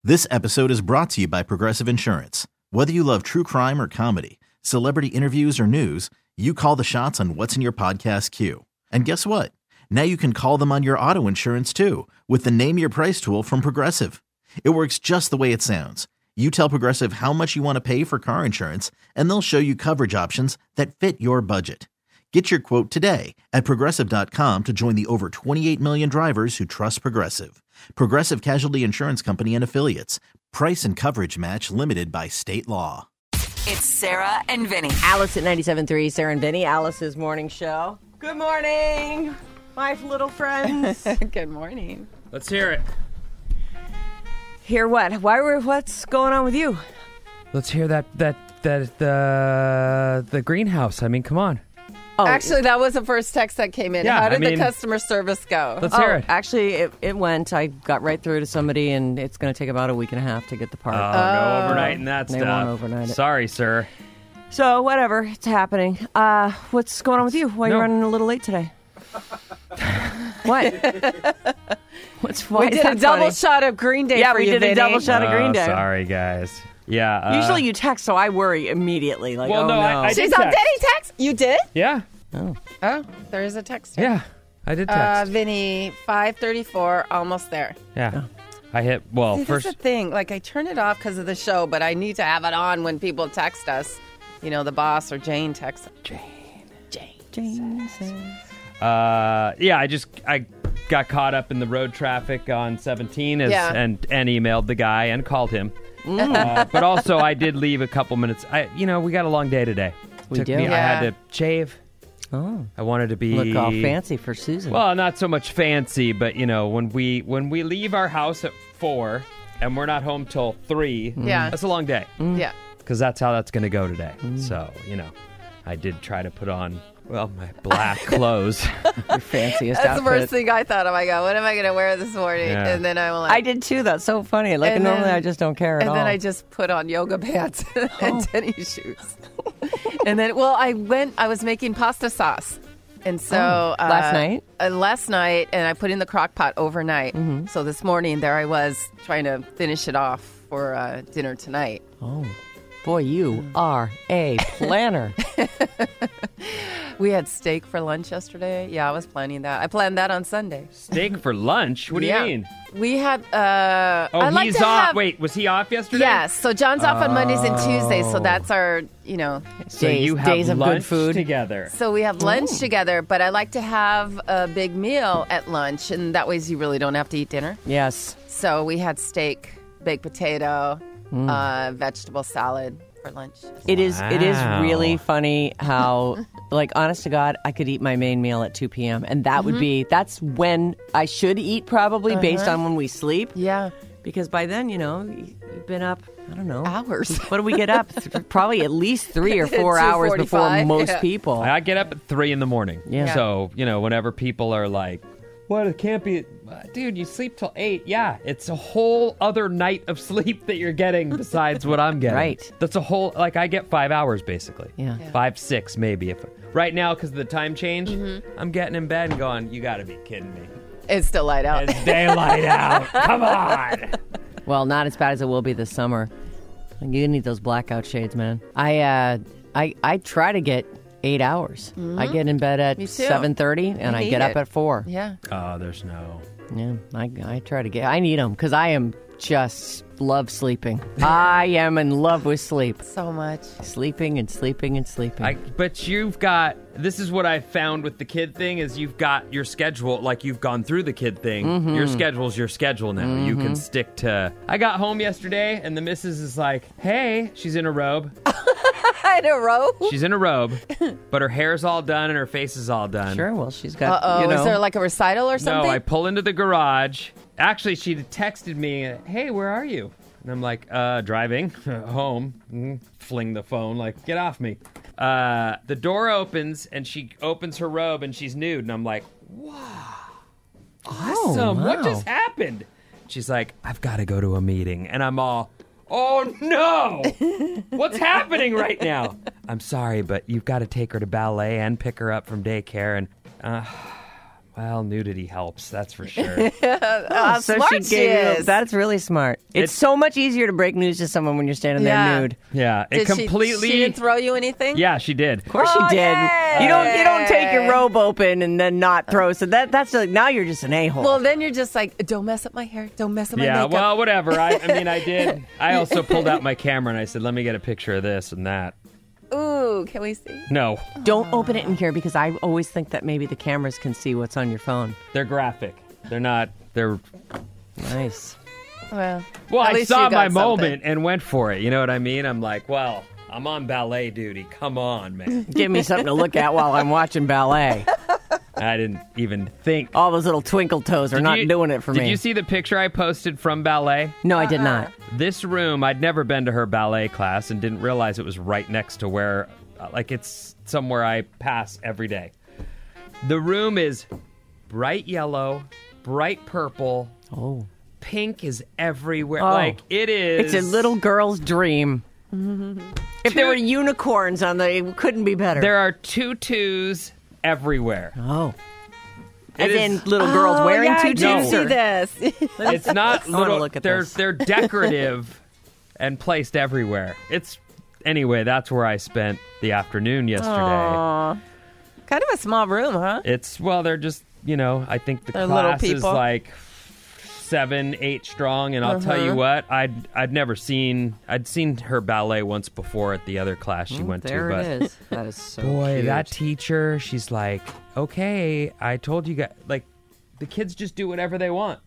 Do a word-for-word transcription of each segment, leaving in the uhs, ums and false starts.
This episode is brought to you by Progressive Insurance. Whether you love true crime or comedy, celebrity interviews or news, you call the shots on what's in your podcast queue. And guess what? Now you can call them on your auto insurance too with the Name Your Price tool from Progressive. It works just the way it sounds. You tell Progressive how much you want to pay for car insurance, and they'll show you coverage options that fit your budget. Get your quote today at Progressive dot com to join the over twenty-eight million drivers who trust Progressive. Progressive Casualty Insurance Company and Affiliates. Price and coverage match limited by state law. It's Sarah and Vinny. Alice at ninety-seven point three, Sarah and Vinny, Alice's morning show. Good morning, my little friends. Good morning. Let's hear it. Hear what? Why were? What's going on with you? Let's hear that that that the the greenhouse. I mean, come on. Oh, Actually, that was the first text that came in. Yeah, How did I mean- the customer service go? Let's oh, hear it. actually, it, it went. I got right through to somebody, and it's going to take about a week and a half to get the part. Oh, no overnight and that They stuff. won't overnight it. Sorry, sir. So whatever, it's happening. Uh, what's going on with you? Why are No. you running a little late today? What? What's why we is did a that double funny? shot of Green Day Yeah, for we you, did a Vinny. double shot of Green Oh, Day. Sorry, guys. Yeah. Uh, Usually you text, so I worry immediately. Like, Well, oh no, no. I- I She's did on text. Denny text? You did? Yeah. Oh, there is a text here. Yeah. I did Uh, text. Vinny, five thirty-four, almost there. yeah. I hit. Well, See, first. that's the thing. Like, I turn it off because of the show, but I need to have it on when people text us. You know, the boss or Jane texts. Jane. Jane. Jane says. Uh, yeah. I just I got caught up in the road traffic on seventeen as, Yeah. and and emailed the guy and called him. Uh, but also, I did leave a couple minutes. I, you know, we got a long day today. We Took do? Me, I had Yeah. to shave. Oh, I wanted to be look all fancy for Susan. Well, not so much fancy, but you know, when we when we leave our house at four and we're not home till three, Yeah. that's a long day Yeah. because that's how that's going to go today. So you know, I did try to put on well my black clothes. Your fanciest That's the outfit. first thing I thought. Oh, my God, what am I going to wear this morning? Yeah. And then I'm like... I did too. That's so funny. Like And normally, then- I just don't care at And all. then I just put on yoga pants Oh. and tennis shoes. And then, well, I went, I was making pasta sauce. And so... Oh, last night? Uh, last night, and I put in the crock pot overnight. Mm-hmm. So this morning, there I was trying to finish it off for uh, dinner tonight. Oh, boy, you are a planner. We had steak for lunch yesterday. Yeah, I was planning that. I planned that on Sunday. Steak for lunch? What do Yeah. you mean? We had... Uh, Oh, I like he's to off. have, Wait, was he off yesterday? Yes. So John's off on Mondays and Tuesdays. So that's our, you know... So Days- you have days of good lunch food. together. So we have lunch together, but I like to have a big meal at lunch, and that way you really don't have to eat dinner. Yes. So we had steak, baked potato, uh, vegetable salad for lunch. It is. It is Wow. really funny how, like, honest to God, I could eat my main meal at two p.m. and that would be that's when I should eat, probably based on when we sleep. Yeah, Because by then, you know, you've been up. I don't know. hours. What do we get up? Th- Probably at least three or four hours before two forty-five, most yeah. people. I get up at three in the morning. Yeah. So, you know, whenever people are like, what, it can't be, dude, you sleep till eight. Yeah, it's a whole other night of sleep that you're getting besides what I'm getting. Right. That's a whole, like, I get five hours basically. Yeah. Yeah. Five, six maybe. If Right now, because of the time change, Mm-hmm. I'm getting in bed and going, you got to be kidding me. It's still light out. It's daylight out. Come on. Well, not as bad as it will be this summer. You need those blackout shades, man. I uh, I I try to get eight hours. I get in bed at Me too. seven thirty, and I I, need get up it. at four. Yeah. Oh, there's no. Yeah, I I try to get. I need them because I am just love sleeping. I am in love with sleep. So much. Sleeping and sleeping and sleeping. I, but you've got, this is what I found with the kid thing, is you've got your schedule, like you've gone through the kid thing. Mm-hmm. Your schedule's your schedule now. You can stick to, I got home yesterday and the missus is like, hey, she's in a robe. In a row? She's in a robe, but her hair's all done and her face is all done. Sure. Well, she's got. Uh-oh. You know, Is there like a recital or something? No, I pull into the garage. Actually, she texted me, hey, where are you? And I'm like, uh, driving home. Mm, fling the phone, like, get off me. Uh, the door opens, and she opens her robe, and she's nude. And I'm like, wow, awesome. What wow. just happened? She's like, I've got to go to a meeting. And I'm all, oh, no. What's happening right now? I'm sorry, but you've got to take her to ballet and pick her up from daycare. And uh, Well, nudity helps, that's for sure. How so smart she she gave you. is. That's really smart. It's, It's- so much easier to break news to someone when you're standing Yeah. there nude. Yeah, it Did she- completely. She, didn't throw you anything? Yeah, she did. Of course Oh, you did. yay! You don't. You don't take your robe open and then not throw. So that that's like now you're just an a hole. Well, then you're just like, don't mess up my hair. Don't mess up my Yeah, makeup. well, whatever. I, I mean, I did. I also pulled out my camera and I said, let me get a picture of this and that. Ooh, can we see? No, don't open it in here because I always think that maybe the cameras can see what's on your phone. they're graphic. They're not. They're. Nice. Well, Well, at I least saw you got my something. moment and went for it. You know what I mean? I'm like, well, I'm on ballet duty. Come on, man. Give me something to look at while I'm watching ballet. I didn't even think. All those little twinkle toes are Did not you- doing it for did me. you see the picture I posted from ballet? No, I did not. This room, I'd never been to her ballet class and didn't realize it was right next to where, uh, like, it's somewhere I pass every day. The room is bright yellow, bright purple, Oh. pink is everywhere. Oh. Like, it is. It's a little girl's dream. If there were unicorns on the, it couldn't be better. There are tutus everywhere. Oh. It As is- in little girls Oh, wearing yeah, I tutus? did No. see this. It's not I wanna little. look at they're this. they're decorative and placed everywhere. It's anyway. That's where I spent the afternoon yesterday. Aw. Kind of a small room, huh? It's well, they're just you know. I think the They're little class is people? like seven, eight strong, and I'll tell you Uh-huh. what, I'd I'd never seen. I'd seen her ballet once before at the other class she went there to, but it is. That is so boy, cute. that teacher, she's like, okay, I told you guys, like, the kids just do whatever they want.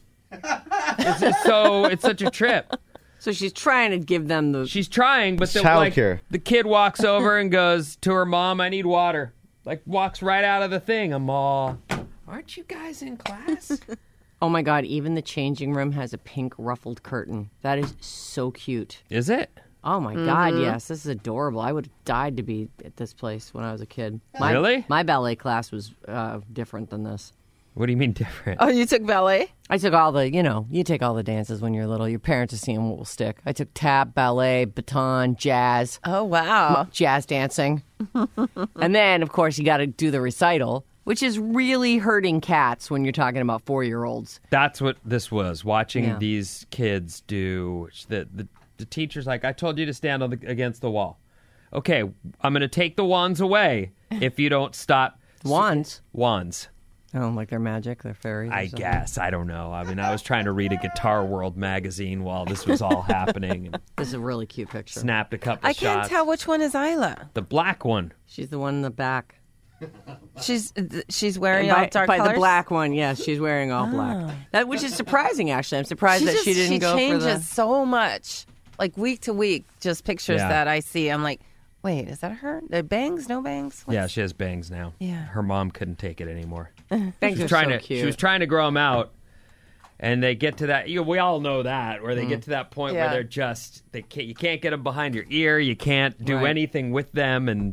It's just so it's such a trip. So she's trying to give them the... She's trying, but the, like, Childcare. the kid walks over and goes to her mom, I need water. Like, walks right out of the thing. I'm all, aren't you guys in class? Oh my God, even the changing room has a pink ruffled curtain. That is so cute. Is it? Oh my God, yes. This is adorable. I would have died to be at this place when I was a kid. My, Really? My ballet class was uh, different than this. What do you mean different? Oh, you took ballet? I took all the, you know, you take all the dances when you're little. Your parents are seeing what will stick. I took tap, ballet, baton, jazz, Oh, wow. jazz dancing. And then, of course, you got to do the recital, which is really hurting cats when you're talking about four-year-olds. That's what this was, watching Yeah. these kids do. The, the, the teacher's like, I told you to stand on the, against the wall. Okay, I'm going to take the wands away if you don't stop. Wands. Wands. Oh, like they're magic, they're fairies. or I something. guess. I don't know. I mean, I was trying to read a Guitar World magazine while this was all happening and This is a really cute picture. snapped a couple I can't shots. tell which one is Isla. The black one. She's the one in the back. She's she's wearing by all dark by colors. the black one, yes, she's wearing all black. That, which is surprising, actually. I'm surprised She that just, she didn't she go changes for the. so much, like week to week. Just pictures Yeah. that I see. I'm like, wait, is that her? The bangs? No bangs? What's- Yeah, she has bangs now. Yeah. Her mom couldn't take it anymore. Bangs She are was trying so to. cute. She was trying to grow them out, and they get to that. You know, we all know that where they get to that point where Yeah. they're just they can't. You can't get them behind your ear. You can't do Right. anything with them, and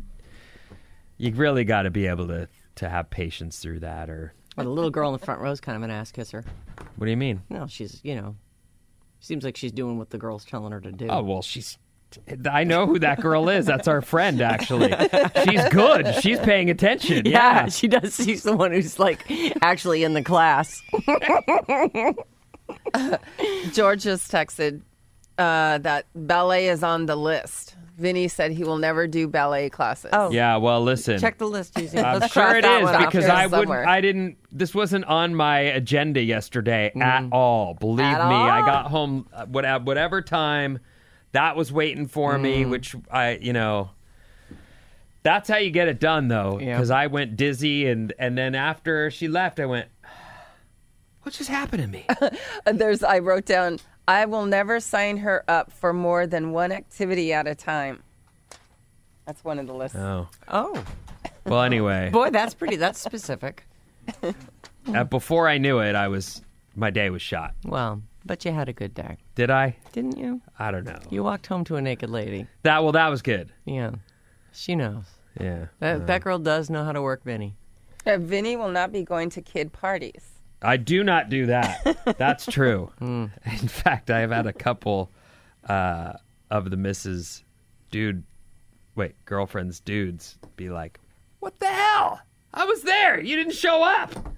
you really got to be able to to have patience through that. Or Well, the little girl in the front row is kind of an ass kisser. what do you mean? No, she's, you know, seems like she's doing what the girl's telling her to do. Oh well, she's. I know who that girl is. That's our friend, actually. She's good. She's paying attention. yeah, Yeah. she does. She's the one who's like actually in the class. George just texted uh, that ballet is on the list. Vinny said he will never do ballet classes. Oh, Yeah. Well, listen. check the list, Easy. I'm Let's sure cross it that is one off. because Here I wouldn't. somewhere. I didn't. This wasn't on my agenda yesterday at all. Believe At me, I all? got home uh, what- at whatever time that was waiting for me. Which I, you know, that's how you get it done, though. Yeah. Because I went dizzy, and and then after she left, I went, "What just happened to me?" There's. I wrote down. I will never sign her up for more than one activity at a time. That's one of the lists. oh. Oh, Well, anyway, boy, that's pretty. That's specific. uh, before I knew it, I was my day was shot. Well, but you had a good day, Did I? didn't you? I don't know. You walked home to a naked lady. That well, that was good. Yeah, she knows. Yeah. That, that girl does know how to work Vinny. Uh, Vinny will not be going to kid parties. I do not do that. That's true. In fact, I have had a couple uh, of the missus dude, wait, girlfriends, dudes be like, "What the hell? I was there. You didn't show up."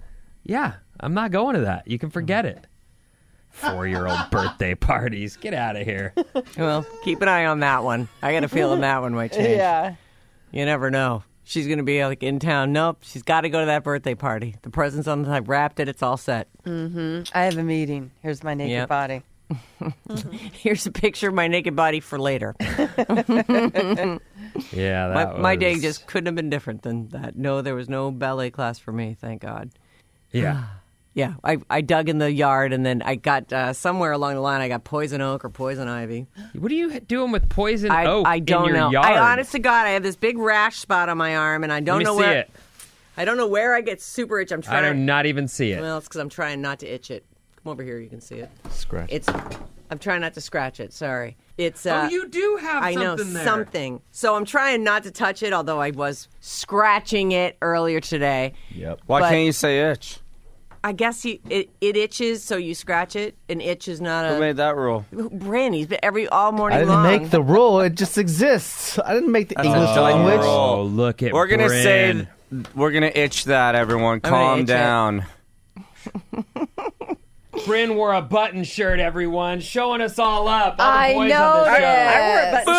Yeah, I'm not going to that. You can forget it. Four-year-old birthday parties. Get out of here. Well, keep an eye on that one. I got a feeling that one might change. Yeah. You never know. She's going to be like in town. Nope, she's got to go to that birthday party. The present's on the I've wrapped it. It's all set. Mm-hmm. I have a meeting. Here's my naked Yep. body. Here's a picture of my naked body for later. Yeah, that My, was... my day just couldn't have been different than that. No, there was no ballet class for me, thank God. Yeah. Yeah, I, I dug in the yard, and then I got uh, somewhere along the line, I got poison oak or poison ivy. What are you doing with poison I, oak I don't in your know. yard? I honest to God, I have this big rash spot on my arm, and I don't Let me know see where. it. I don't know where I get super itch. I'm I trying. do not even see it. Well, it's because I'm trying not to itch it. Come over here, you can see it. Scratch. It's. I'm trying not to scratch it. Sorry. It's. Uh, oh, you do have I know something there. something. So I'm trying not to touch it, although I was scratching it earlier today. Yep. Why But- can't you say itch? I guess you, it, it itches, so you scratch it. An itch is not Who a. made that rule? Brandy's been every all morning I didn't long. make the rule. It just exists. I didn't make the That's English a dumb language. rule. Oh, look at We're gonna Bryn. say we're gonna itch that. Everyone, I'm gonna calm itch it. down. Bryn wore a button shirt, everyone, showing us all up. All the I boys know on the show. that. I wore a button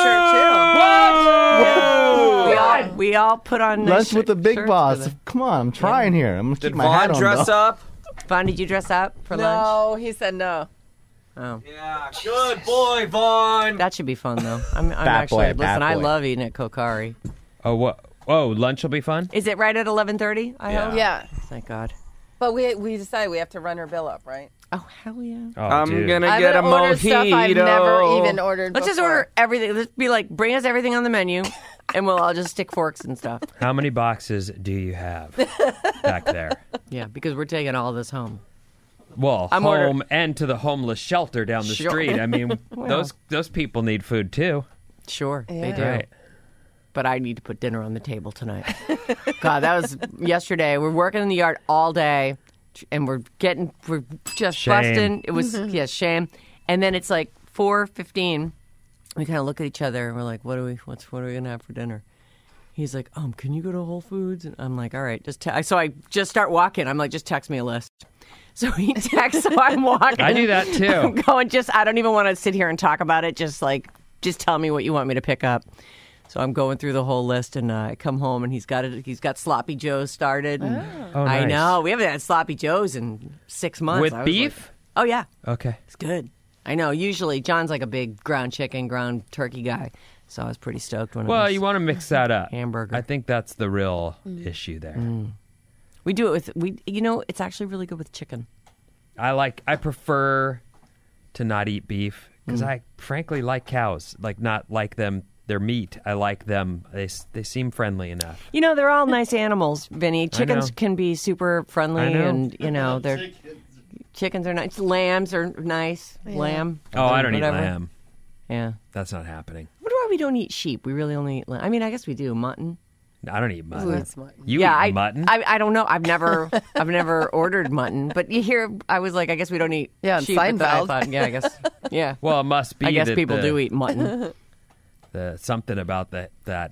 shirt too. We all, we all put on nice Lunch with the big shirts boss. for the- Come on, I'm trying here. I'm gonna Did keep my hat Vaughn on. dress though. up? Vaughn, did you dress up for lunch? No, he said no. Oh, Yeah, good boy, Vaughn. that should be fun though. I'm, I'm Bad actually boy, bad listen. I boy. love eating at Kokari. Oh, what? Oh, lunch will be fun? Is it right at eleven thirty? I Yeah. hope. Yeah. Thank God. But we we decided we have to run her bill up, right? Oh hell yeah. Oh, I'm dude. gonna I'm get a gonna order stuff I've never mojito. even ordered Let's just before. order everything. Let's be like, bring us everything on the menu, and we'll all just stick forks and stuff. How many boxes do you have back there? Yeah, because we're taking all this home. Well, I'm home order- and to the homeless shelter down the Sure. street. I mean, those those people need food too. Sure, they Yeah. do. Right. But I need to put dinner on the table tonight. God, that was yesterday. We're working in the yard all day, and we're getting, we're just Shame. busting. It was, yeah, shame. And then it's like four fifteen. We kind of look at each other, and we're like, what are we, what's, what are we going to have for dinner? He's like, um, can you go to Whole Foods? And I'm like, all right, just te-. So I just start walking. I'm like, just text me a list. So he texts, so I'm walking. I do that too. I'm going, just, I don't even want to sit here and talk about it. Just like, just tell me what you want me to pick up. So I'm going through the whole list, and uh, I come home, and he's got it. He's got Sloppy Joe's started. And Oh, I nice. know we haven't had Sloppy Joe's in six months. With I was beef? like, oh yeah, Okay. it's good. I know. Usually John's like a big ground chicken, ground turkey guy, so I was pretty stoked when. it Well, was you want to mix that up. hamburger. I think that's the real issue there. We do it with we. You know, it's actually really good with chicken. I like. I prefer to not eat beef because Mm. I frankly like cows. Like not like them. Their meat. I like them. They s- they seem friendly enough. You know, they're all nice animals, Vinny. Chickens know. can be super friendly, I know. and you know, they're chickens are nice. Lambs are nice. Lamb. Oh, I don't whatever. eat lamb. Yeah. That's not happening. I wonder why we don't eat sheep. We really only eat lamb. I mean, I guess we do mutton. I don't eat mutton. that's mutton. You yeah, eat I, mutton? I I don't know. I've never I've never ordered mutton, but you hear I was like, I guess we don't eat Yeah, in sheep. but then I Seinfeld. thought, yeah, I guess yeah. well, it must be. I guess that people the, do eat mutton. the something about that that.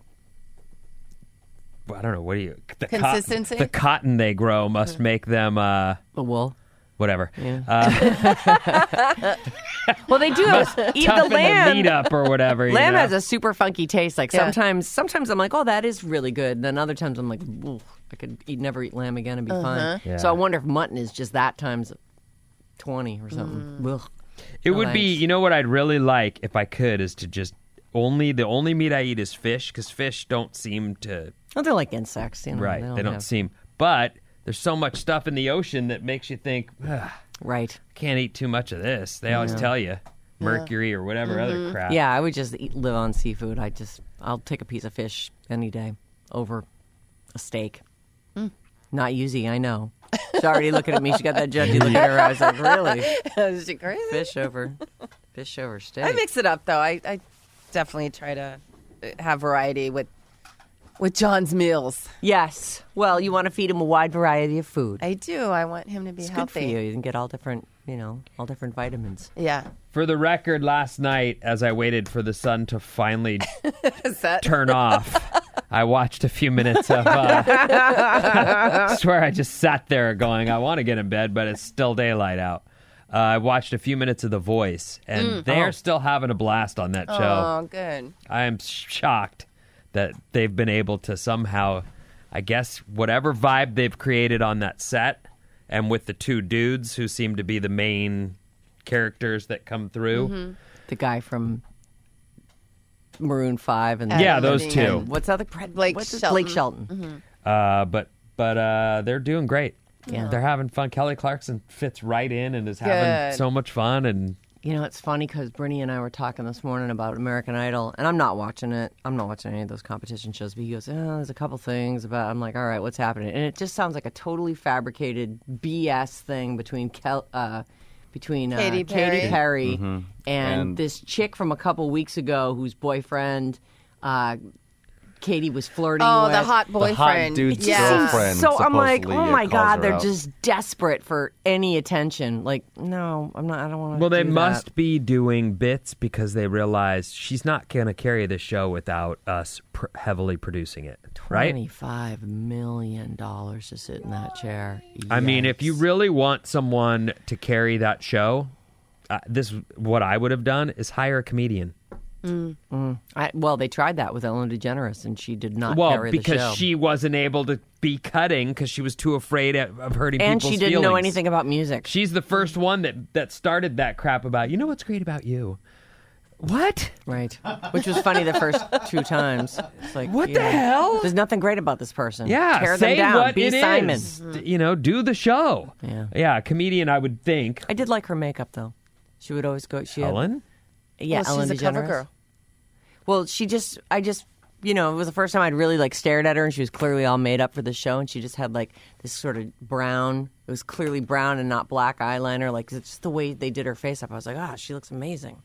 I don't know. What do you? The cot- Consistency? the cotton they grow must make them. Uh, The wool. whatever. Yeah. Uh, Well, they do have eat the toughen lamb. meat up or whatever. you Lamb know? has a super funky taste. Like Yeah. sometimes, sometimes I'm like, oh, that is really good. And then other times I'm like, ooh, I could eat, never eat lamb again and be fine. Yeah. So I wonder if mutton is just that times twenty or something. Ugh. It No would be, thanks. you know what I'd really like if I could is to just only, the only meat I eat is fish because fish don't seem to, Oh, they're like insects, you know. right, they don't, have- seem, but there's so much stuff in the ocean that makes you think, "Ugh, Right. can't eat too much of this. They always tell you mercury or whatever other crap. Yeah, I would just eat, live on seafood. I just, I'll take a piece of fish any day over a steak. Not easy, I know. She's already looking at me. She got that judgy look in her eyes. Like, really? Is she crazy? Fish over, fish over steak. I mix it up though. I, I definitely try to have variety with with John's meals. Yes. Well, you want to feed him a wide variety of food. I do. I want him to be It's good healthy. for you. You can get all different, you know, all different vitamins. Yeah. For the record, last night as I waited for the sun to finally Is that turn off, I watched a few minutes of. Uh, I swear, I just sat there going, "I want to get in bed, but it's still daylight out." Uh, I watched a few minutes of The Voice, and Mm. they're Oh. still having a blast on that show. Oh, good. I am shocked that they've been able to somehow, I guess, whatever vibe they've created on that set, and with the two dudes who seem to be the main characters that come through. Mm-hmm. The guy from Maroon Five and Yeah, And those Living two. and- what's the other Blake what's his- Shelton. Blake Shelton. Uh, but but uh, they're doing great. Yeah. They're having fun. Kelly Clarkson fits right in and is having Good. so much fun. And You know, it's funny because Brittany and I were talking this morning about American Idol, and I'm not watching it. I'm not watching any of those competition shows. But he goes, "Oh, there's a couple things about." I'm like, "All right, what's happening?" And it just sounds like a totally fabricated B S thing between Kel, uh, between uh, Katy Perry. Katy Perry and, And- this chick from a couple weeks ago whose boyfriend uh, Katie was flirting Oh, with. the hot The boyfriend. hot dude's yeah. girlfriend. So I'm like, supposedly, oh my uh, calls god, her they're out. just desperate for any attention. Like, no, I'm not. I don't want to. well, they do must that. be doing bits because they realize she's not going to carry the show without us pr- heavily producing it, right? Twenty-five million dollars to sit in that chair. I mean, if you Yikes. really want someone to carry that show, uh, this what I would have done is hire a comedian. I, well, they tried that with Ellen DeGeneres, and she did not Well, carry the because show. she wasn't able to be cutting because she was too afraid of, of hurting and people's she didn't know feelings. anything about music. She's the first one that that started that crap about, you know what's great about you? What? Right. Which was funny the first two times. It's like, What yeah, the hell? There's nothing great about this person. Yeah, Tear say them down. what Be it Simon. is. You know, do the show. Yeah. Yeah, a comedian, I would think. I did like her makeup, though. She would always go. She had- Ellen? yeah, Well, Ellen she's a cover DeGeneres. girl. Well, she just, I just, you know, it was the first time I'd really like stared at her, and she was clearly all made up for the show, and she just had like this sort of brown. It was clearly brown and not black eyeliner. Like it's just the way they did her face up. I was like, ah, she looks amazing.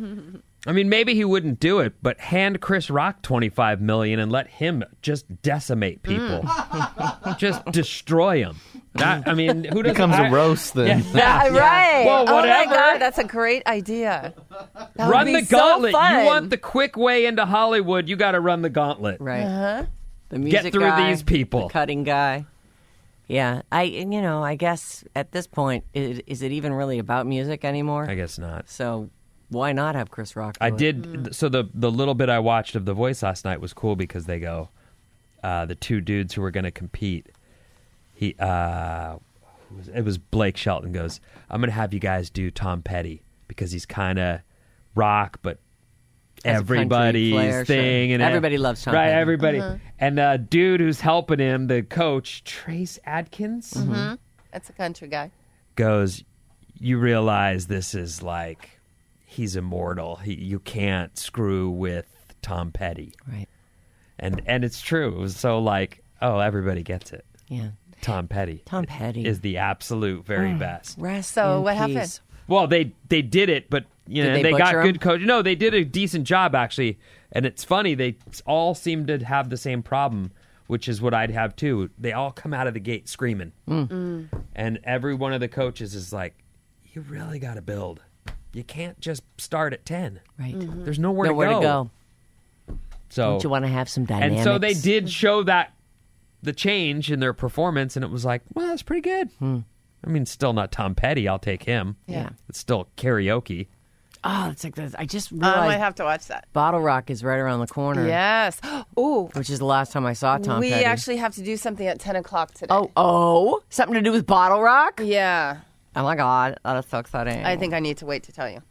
I mean, maybe he wouldn't do it, but hand Chris Rock twenty-five million dollars and let him just decimate people. Mm. Just destroy them. That, I mean, who doesn't... becomes I- a roast then. Yeah. Yeah, right. Well, Oh whatever. my God, that's a great idea. That would Run be the so gauntlet. fun. You want the quick way into Hollywood, you got to run the gauntlet. Right. Uh-huh. The music Get through guy, these people. the cutting guy. Yeah, I, and, you know, I guess at this point, is, is it even really about music anymore? I guess not. So why not have Chris Rock? do I it? did. So the the little bit I watched of The Voice last night was cool because they go, uh, the two dudes who were going to compete. He, uh, who was- it was Blake Shelton goes, I'm going to have you guys do Tom Petty because he's kind of rock, but Has a country everybody's flair, thing, sure. and Everybody loves Tom right? Petty. Everybody, and the dude who's helping him, the coach Trace Adkins, Mm-hmm. That's a country guy. goes, you realize this is like he's immortal. He, you can't screw with Tom Petty. Right. And and it's true. It was so like, oh, everybody gets it. Yeah. Tom Petty. Tom Petty. is the absolute very best. Rest So in what peace. happened? Well, they they did it, but you Did know they they, got butcher 'em? good coach. No, they did a decent job actually. And it's funny, they all seem to have the same problem, which is what I'd have too. They all come out of the gate screaming. Mm. And every one of the coaches is like, you really got to build. You can't just start at ten. Right. There's nowhere, Nowhere to, to go. go. So Don't you want to have some dynamics? and so they did show that the change in their performance, and it was like, well, that's pretty good. Hmm. I mean, still not Tom Petty. I'll take him. Yeah. It's still karaoke. Oh, it's like this. I just I realized might have to watch that. Bottle Rock is right around the corner. Yes. Ooh. Which is the last time I saw Tom we Petty. actually have to do something at ten o'clock today. Oh, oh, something to do with Bottle Rock? Yeah. Oh my God, that is so exciting. I think I need to wait to tell you.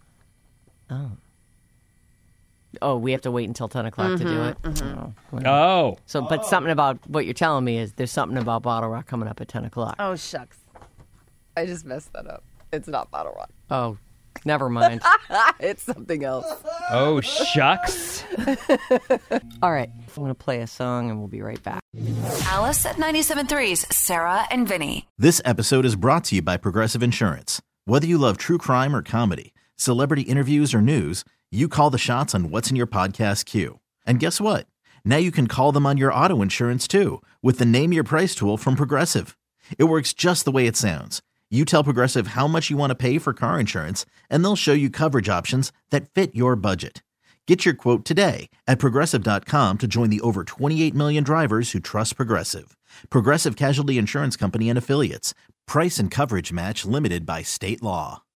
Oh, we have to wait until ten o'clock to do it. Mm-hmm. Oh, well. Oh, So, but something about what you're telling me is there's something about Bottle Rock coming up at ten o'clock. Oh, shucks. I just messed that up. It's not Bottle Rock. Oh, never mind. It's something else. oh, shucks. All right, I'm going to play a song and we'll be right back. Alice at ninety-seven point three's Sarah and Vinny. This episode is brought to you by Progressive Insurance. Whether you love true crime or comedy, celebrity interviews or news, you call the shots on what's in your podcast queue. And guess what? Now you can call them on your auto insurance too with the Name Your Price tool from Progressive. It works just the way it sounds. You tell Progressive how much you want to pay for car insurance, and they'll show you coverage options that fit your budget. Get your quote today at Progressive dot com to join the over twenty-eight million drivers who trust Progressive. Progressive Casualty Insurance Company and Affiliates. Price and coverage match limited by state law.